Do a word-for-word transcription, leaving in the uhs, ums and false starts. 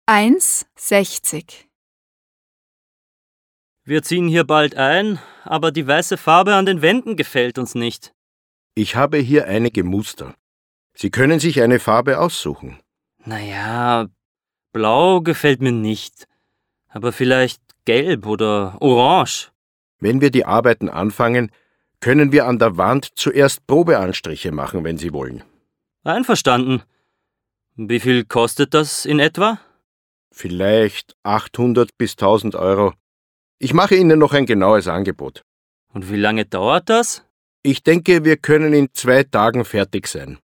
eins sechzig. Wir ziehen hier bald ein, aber die weiße Farbe an den Wänden gefällt uns nicht. Ich habe hier einige Muster. Sie können sich eine Farbe aussuchen. Naja, blau gefällt mir nicht, aber vielleicht gelb oder orange. Wenn wir die Arbeiten anfangen, können wir an der Wand zuerst Probeanstriche machen, wenn Sie wollen. Einverstanden. Wie viel kostet das in etwa? Vielleicht achthundert bis tausend Euro. Ich mache Ihnen noch ein genaues Angebot. Und wie lange dauert das? Ich denke, wir können in zwei Tagen fertig sein.